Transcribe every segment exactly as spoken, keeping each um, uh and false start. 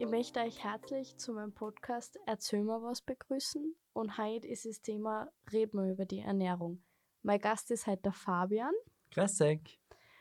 Ich möchte euch herzlich zu meinem Podcast Erzähl mal was begrüßen und heute ist das Thema Reden wir über die Ernährung. Mein Gast ist heute der Fabian Grüß euch.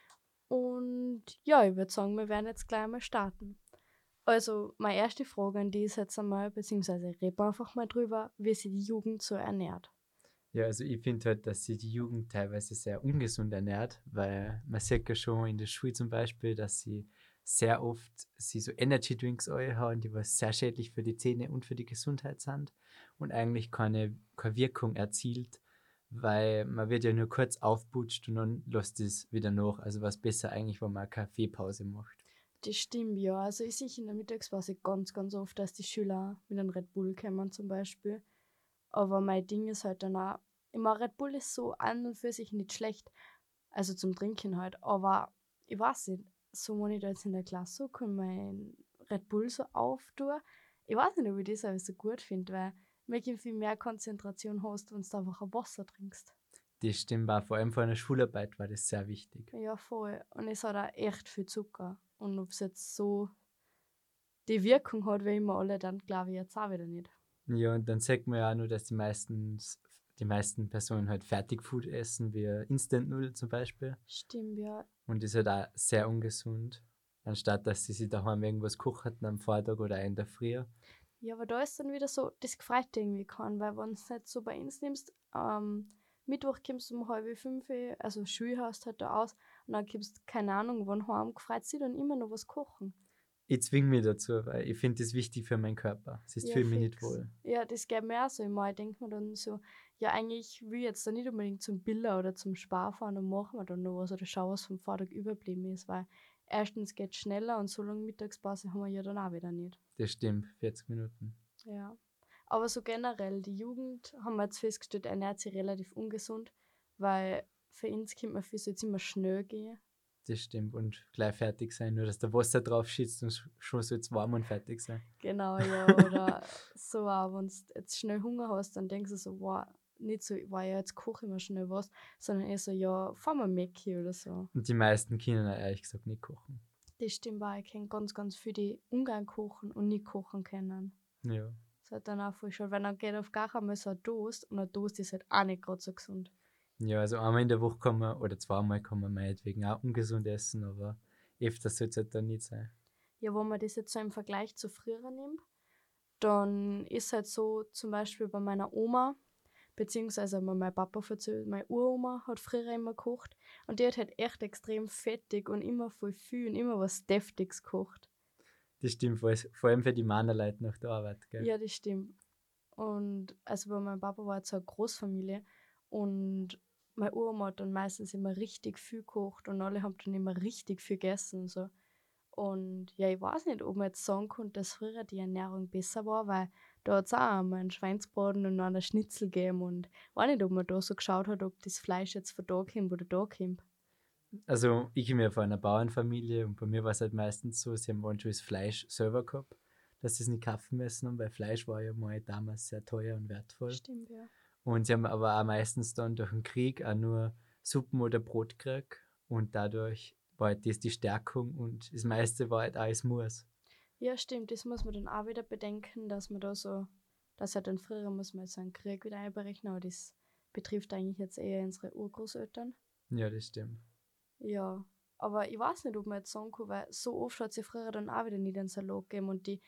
und ja, ich würde sagen, wir werden jetzt gleich mal starten. Also meine erste Frage an die ist jetzt einmal, beziehungsweise reden wir einfach mal drüber, wie sich die Jugend so ernährt. Ja, also ich finde halt, dass sich die Jugend teilweise sehr ungesund ernährt, weil man sieht ja schon in der Schule zum Beispiel, dass sie sehr oft sie so Energy Drinks haben, die was sehr schädlich für die Zähne und für die Gesundheit sind und eigentlich keine, keine Wirkung erzielt, weil man wird ja nur kurz aufputscht und dann lässt es wieder nach. Also was besser eigentlich, wenn man eine Kaffeepause macht. Das stimmt, ja. Also ich sehe in der Mittagspause ganz, ganz oft, dass die Schüler mit einem Red Bull kommen zum Beispiel. Aber mein Ding ist halt dann auch, immer Red Bull ist so an und für sich nicht schlecht, also zum Trinken halt, aber ich weiß nicht, so wenn ich da jetzt in der Klasse so kann mein Red Bull so auftue, ich weiß nicht, ob ich das alles so gut finde, weil du wirklich viel mehr Konzentration hast, wenn du einfach ein Wasser trinkst. Das stimmt auch, vor allem vor einer Schularbeit war das sehr wichtig. Ja, voll. Und es hat auch echt viel Zucker. Und ob es jetzt so die Wirkung hat, wie immer alle, dann glaube ich jetzt auch wieder nicht. Ja, und dann sagt man ja auch nur, dass die meisten, die meisten Personen halt Fertigfood essen, wie Instant-Nudeln zum Beispiel. Stimmt, ja. Und das ist halt auch sehr ungesund. Anstatt dass sie sich daheim irgendwas kochen am Vortag oder auch in der Früh. Ja, aber da ist dann wieder so, das gefreut dich irgendwie kann, weil wenn du es nicht so bei uns nimmst, ähm, Mittwoch kommst du um halb fünf, also Schule hast halt da aus und dann kommst du, keine Ahnung, wann heim, gefreut sich dann immer noch was kochen. Ich zwinge mich dazu, weil ich finde das wichtig für meinen Körper. Sonst Ja, fühle ich mich nicht fix. wohl. Ja, das geht mir auch so immer. Ich denke mir dann so, ja, eigentlich will ich jetzt da nicht unbedingt zum Biller oder zum Spar fahren und machen wir dann noch was oder schauen, was vom Vortag überblieben ist, weil erstens geht es schneller und so lange Mittagspause haben wir ja dann auch wieder nicht. Das stimmt, vierzig Minuten. Ja. Aber so generell, die Jugend, haben wir jetzt festgestellt, ernährt sich relativ ungesund, weil für uns kommt man viel so jetzt immer schnell gehen. Das stimmt. Und gleich fertig sein, nur dass der Wasser drauf schießt und schon so jetzt warm und fertig sein. Genau, ja. Oder so auch, wenn du jetzt schnell Hunger hast, dann denkst du so, wow, nicht so, wow, ja, jetzt koche ich mir schnell was, sondern eher so, ja, fahr mal Mäcki oder so. Und die meisten können auch ehrlich gesagt nicht kochen. Das stimmt auch, ich kenne ganz, ganz viele, die Ungarn kochen und nicht kochen können. Ja. Das ist halt dann auch voll schade, weil dann geht auf gar einmal so ein Toast und ein Toast ist halt auch nicht gerade so gesund. Ja, also einmal in der Woche kann man, oder zweimal kann man meinetwegen auch ungesund essen, aber öfters soll es halt dann nicht sein. Ja, wenn man das jetzt so im Vergleich zu früher nimmt, dann ist halt so, zum Beispiel bei meiner Oma, beziehungsweise bei meinem Papa erzählt, meine Uroma hat früher immer gekocht und die hat halt echt extrem fettig und immer voll viel und immer was Deftiges gekocht. Das stimmt, vor vor allem für die Männerleute nach der Arbeit, gell? Ja, das stimmt. Und also bei meinem Papa war jetzt so eine Großfamilie und meine Uroma hat dann meistens immer richtig viel gekocht und alle haben dann immer richtig viel gegessen und so. Und ja, ich weiß nicht, ob man jetzt sagen konnte, dass früher die Ernährung besser war, weil da hat es auch einmal einen Schweinsbraten und einen Schnitzel gegeben und ich weiß nicht, ob man da so geschaut hat, ob das Fleisch jetzt von da kommt oder da kommt. Also ich komme ja von einer Bauernfamilie und bei mir war es halt meistens so, sie haben manchmal das Fleisch selber gehabt, dass sie es nicht kaufen müssen haben, weil Fleisch war ja mal damals sehr teuer und wertvoll. Stimmt, ja. Und sie haben aber auch meistens dann durch den Krieg auch nur Suppen oder Brot gekriegt und dadurch war halt das die Stärkung und das meiste war halt alles Murs. Ja, stimmt, das muss man dann auch wieder bedenken, dass man da so, dass halt dann früher muss man so einen Krieg wieder einberechnen, aber das betrifft eigentlich jetzt eher unsere Urgroßeltern. Ja, das stimmt. Ja, aber ich weiß nicht, ob man jetzt sagen kann, weil so oft hat es ja früher dann auch wieder nicht einen Salat gegeben und die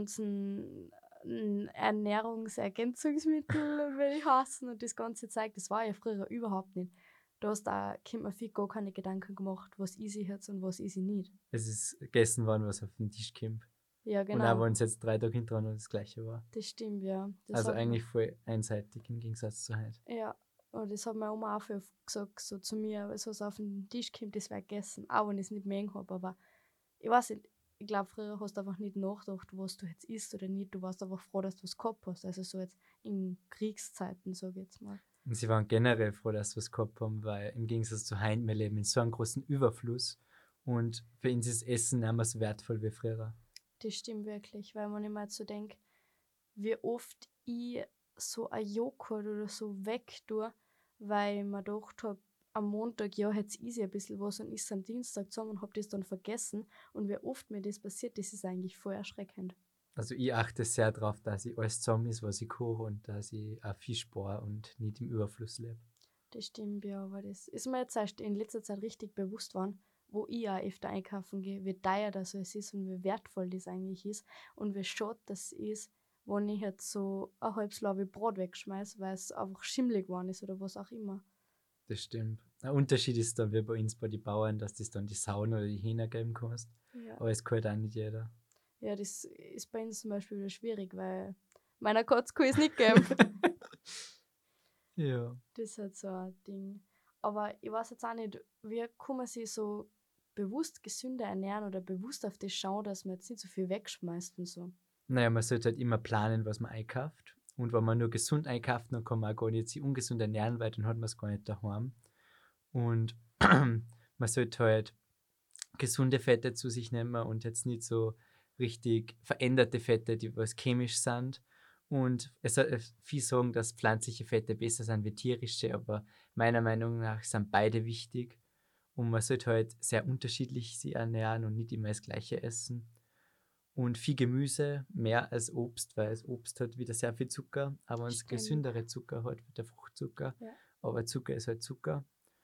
ganzen äh, Ernährungsergänzungsmittel, will ich hassen, und das ganze Zeug, das war ja früher überhaupt nicht. Da hast da Kind man viel gar keine Gedanken gemacht, was easy jetzt und was easy nicht. Es ist gegessen worden, was auf den Tisch kommt. Ja, Und auch genau. wenn es jetzt drei Tage hintereinander das gleiche war. Das stimmt, ja. Das Also hat eigentlich voll einseitig im Gegensatz zu heute. Ja, und das hat meine Oma auch viel gesagt, so zu mir, was was auf den Tisch kommt, das wäre gegessen. Auch wenn ich es nicht mögen habe, aber ich weiß nicht, ich glaube, früher hast du einfach nicht nachgedacht, was du jetzt isst oder nicht. Du warst einfach froh, dass du was gehabt hast. Also so jetzt in Kriegszeiten, sage ich jetzt mal. Und sie waren generell froh, dass sie was gehabt haben, weil im Gegensatz zu heute, wir leben in so einem großen Überfluss und für uns ist Essen nicht mehr so wertvoll wie früher. Das stimmt wirklich, weil man immer so denkt, wie oft ich so ein Joghurt oder so wegtue, weil ich mir gedacht habe, am Montag, ja, jetzt ist ein bisschen was und ist am Dienstag zusammen und habe das dann vergessen. Und wie oft mir das passiert, das ist eigentlich voll erschreckend. Also ich achte sehr darauf, dass ich alles zusammen ist, was ich koche und dass ich auch Fisch spare und nicht im Überfluss lebe. Das stimmt, ja, aber das ist mir jetzt erst in letzter Zeit richtig bewusst geworden, wo ich auch öfter einkaufen gehe, wie teuer das alles ist und wie wertvoll das eigentlich ist und wie schade das ist, wenn ich jetzt so ein halbes Laube Brot wegschmeiße, weil es einfach schimmelig geworden ist oder was auch immer. Das stimmt. Ein Unterschied ist dann wie bei uns bei den Bauern, dass das dann die Sauen oder die Hähner geben kannst. Ja. Aber es kann halt auch nicht jeder. Ja, das ist bei uns zum Beispiel wieder schwierig, weil meiner Katze kann es nicht geben. Ja. Das ist halt so ein Ding. Aber ich weiß jetzt auch nicht, wie kann man sich so bewusst gesünder ernähren oder bewusst auf das schauen, dass man jetzt nicht so viel wegschmeißt und so. Naja, man sollte halt immer planen, was man einkauft. Und wenn man nur gesund einkauft, dann kann man auch gar nicht sich ungesund ernähren, weil dann hat man es gar nicht daheim. Und man sollte halt gesunde Fette zu sich nehmen und jetzt nicht so richtig veränderte Fette, die was chemisch sind. Und es soll viel sagen, dass pflanzliche Fette besser sind wie tierische, aber meiner Meinung nach sind beide wichtig. Und man sollte halt sehr unterschiedlich sich ernähren und nicht immer das Gleiche essen. Und viel Gemüse, mehr als Obst, weil das Obst hat wieder sehr viel Zucker, aber wenn es Stimmt. gesündere Zucker hat, wie der Fruchtzucker. Ja. Aber Zucker ist halt Zucker.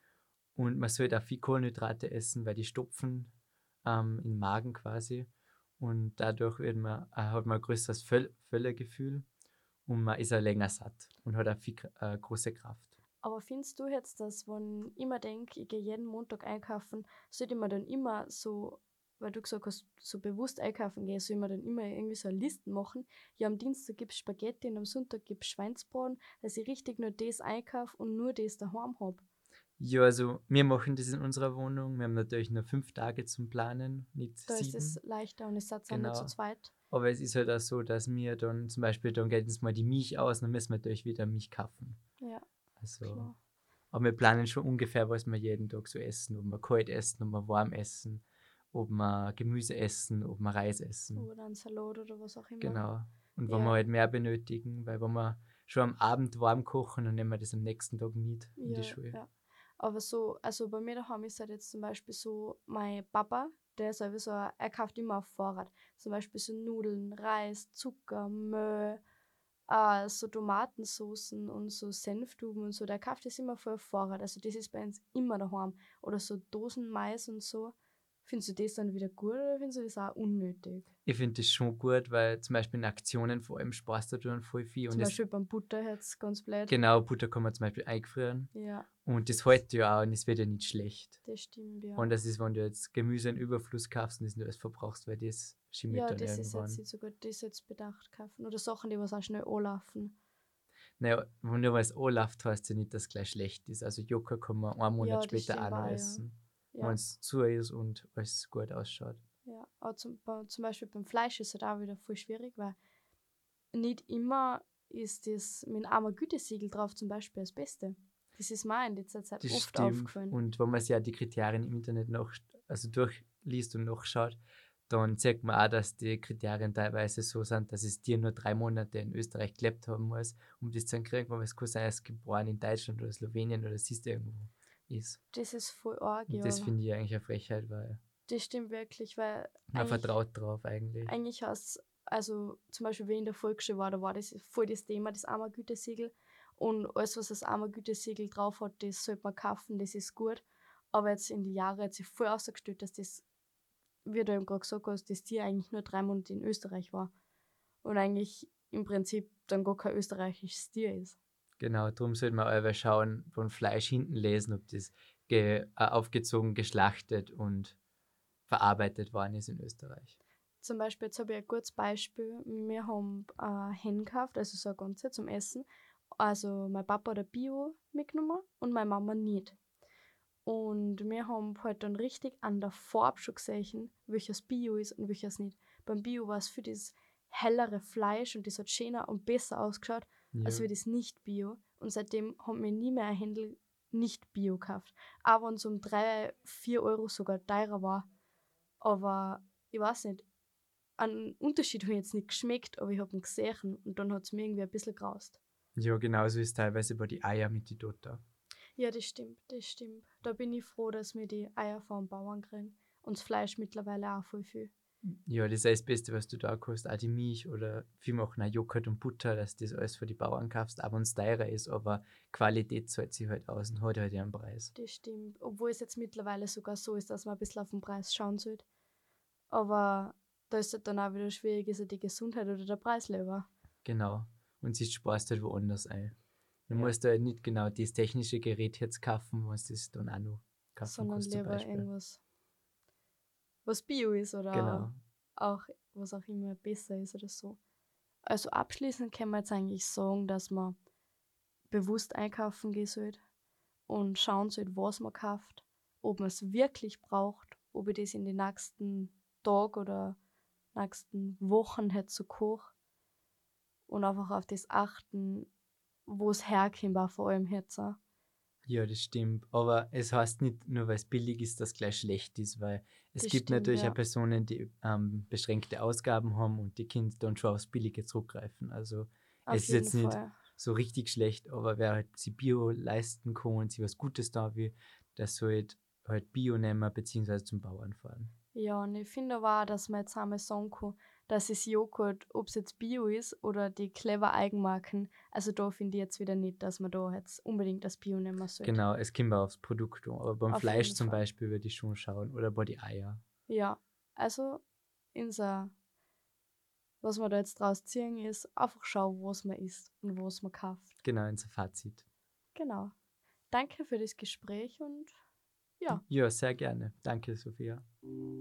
Und man sollte auch viel Kohlenhydrate essen, weil die stopfen ähm, im Magen quasi. Und dadurch wird man, äh, hat man ein größeres Völl- Völlegefühl und man ist auch länger satt und hat auch viel äh, große Kraft. Aber findest du jetzt, dass, wenn ich mir denke, ich gehe jeden Montag einkaufen, sollte ich mir dann immer so, weil du gesagt hast, so bewusst einkaufen gehen, soll ich mir dann immer irgendwie so eine Liste machen? Ja, am Dienstag gibt es Spaghetti und am Sonntag gibt es Schweinsbraten, dass ich richtig nur das einkaufe und nur das daheim habe. Ja, also wir machen das in unserer Wohnung. Wir haben natürlich nur fünf Tage zum Planen, nicht Da sieben. ist es leichter und es seid dann Genau. nur zu zweit. Aber es ist halt auch so, dass wir dann zum Beispiel, dann geht uns mal die Milch aus, dann müssen wir natürlich wieder Milch kaufen. Ja, Also, klar. aber wir planen schon ungefähr, was wir jeden Tag so essen. Ob wir kalt essen, ob wir warm essen, ob wir Gemüse essen, ob wir Reis essen. Oder ein Salat oder was auch immer. Genau. Und wenn Ja. wir halt mehr benötigen, weil wenn wir schon am Abend warm kochen, dann nehmen wir das am nächsten Tag mit in Ja, die Schule. ja. Aber so, also bei mir daheim ist halt jetzt zum Beispiel so, mein Papa, der ist sowieso, er kauft immer auf Vorrat. Zum Beispiel so Nudeln, Reis, Zucker, Mehl, äh, so Tomatensoßen und so Senftuben und so. Der kauft das immer voll auf Vorrat. Also das ist bei uns immer daheim. Oder so Dosen Mais und so. Findest du das dann wieder gut oder findest du das auch unnötig? Ich finde das schon gut, weil zum Beispiel in Aktionen vor allem sparst du dann voll viel. Zum und das, Beispiel beim Butter jetzt ganz blöd. Genau, Butter kann man zum Beispiel eingefrieren. Ja, Und das hält ja auch und es wird ja nicht schlecht. das stimmt, ja. Und das ist, wenn du jetzt Gemüse in Überfluss kaufst und das nur alles verbrauchst, weil das schimmelt Ja, dann das ist irgendwann. jetzt nicht so gut. Das ist jetzt bedacht kaufen. Oder Sachen, die was auch schnell anlaufen. Naja, wenn nur was anläuft, heißt ja nicht, dass es gleich schlecht ist. Also Joghurt kann man einen Monat Ja, das später stimmt auch noch auch, ja. essen, Ja, wenn es zu ist und alles gut ausschaut. ja. Aber zum, bei- zum Beispiel beim Fleisch ist es halt auch wieder voll schwierig, weil nicht immer ist das mit einem armen Gütesiegel drauf zum Beispiel das Beste. Das ist mir in letzter Zeit Das oft stimmt. aufgefallen. Und wenn man sich ja die Kriterien im Internet noch, also durchliest und nachschaut, dann sieht man auch, dass die Kriterien teilweise so sind, dass es dir nur drei Monate in Österreich gelebt haben muss, um das zu kriegen, weil es kann sein, dass es geboren in Deutschland oder Slowenien oder siehst irgendwo ist. Das ist voll arg, Und ja. das finde ich eigentlich eine Frechheit, weil Das stimmt wirklich, weil man eigentlich, vertraut drauf eigentlich. eigentlich hast also zum Beispiel, wenn ich in der Volksschule war, da war das voll das Thema, das armer Gütesiegel. Und alles, was das armer Gütesiegel drauf hat, das sollte man kaufen, das ist gut. Aber jetzt in die Jahre hat sich voll ausgestellt, dass das, wie du eben gerade gesagt hast, das Tier eigentlich nur drei Monate in Österreich war. Und eigentlich im Prinzip dann gar kein österreichisches Tier ist. Genau, darum sollte man aber schauen, beim Fleisch hinten lesen, ob das ge äh, aufgezogen, geschlachtet und verarbeitet worden ist in Österreich. Zum Beispiel, jetzt habe ich ein gutes Beispiel. Wir haben äh, Hen gekauft, also so ein Ganze zum Essen. Also mein Papa hat ein Bio mitgenommen und meine Mama nicht. Und wir haben halt dann richtig an der Farbe schon gesehen, welches Bio ist und welches nicht. Beim Bio war es für das hellere Fleisch und das hat schöner und besser ausgeschaut, Ja. als für das Nicht-Bio. Und seitdem haben wir nie mehr ein Händel Nicht-Bio gekauft. Auch wenn es um drei, vier Euro sogar teurer war. Aber ich weiß nicht, einen Unterschied habe ich jetzt nicht geschmeckt, aber ich habe ihn gesehen und dann hat es mir irgendwie ein bisschen graust. Ja, genauso ist teilweise bei die Eier mit die Dotter. Ja, das stimmt, das stimmt. Da bin ich froh, dass wir die Eier vom Bauern kriegen. Und das Fleisch mittlerweile auch voll viel. Ja, das ist das Beste, was du da kannst. Auch die Milch oder viel machen auch Joghurt und Butter, dass das alles für die Bauern kaufst, auch wenn es teurer ist, aber Qualität zahlt sich halt aus und hat halt ihren Preis. Das stimmt. Obwohl es jetzt mittlerweile sogar so ist, dass man ein bisschen auf den Preis schauen sollte. Aber da ist es dann auch wieder schwierig, ist ja die Gesundheit oder der Preis lieber. Genau. Und sie sparst halt woanders ein. Du Ja. musst halt nicht genau das technische Gerät jetzt kaufen, was das dann auch noch kaufen Sondern kannst zum lieber Beispiel. irgendwas, was Bio ist oder Genau. auch was auch immer besser ist oder so. Also abschließend kann man jetzt eigentlich sagen, dass man bewusst einkaufen gehen sollte und schauen sollte, was man kauft, ob man es wirklich braucht, ob ich das in den nächsten Tagen oder nächsten Wochen hätte so koche und einfach auf das achten, wo es herkommt, auch vor allem jetzt auch. Ja, das stimmt. Aber es heißt nicht nur, weil es billig ist, dass es gleich schlecht ist, weil es Das gibt stimmt, natürlich ja. auch Personen, die ähm, beschränkte Ausgaben haben und die können dann schon aufs Billige zurückgreifen. Also Auf es ist jeden jetzt nicht Fall. so richtig schlecht, aber wer halt sich Bio leisten kann und sich was Gutes da will, der sollte halt Bio nehmen beziehungsweise zum Bauern fahren. Ja, und ich finde aber auch, dass man jetzt einmal sagen kann, dass das Joghurt, ob es jetzt Bio ist oder die clever Eigenmarken, also da finde ich jetzt wieder nicht, dass man da jetzt unbedingt das Bio nehmen sollte. Genau, es kommt auch aufs Produkt an. Aber beim Auf Fleisch jeden zum Fall. Beispiel würde ich schon schauen oder bei die Eier. Ja, also unser, was wir da jetzt draus ziehen, ist einfach schauen, was man isst und was man kauft. Genau, unser Fazit. Genau. Danke für das Gespräch und ja. Ja, sehr gerne. Danke, Sophia.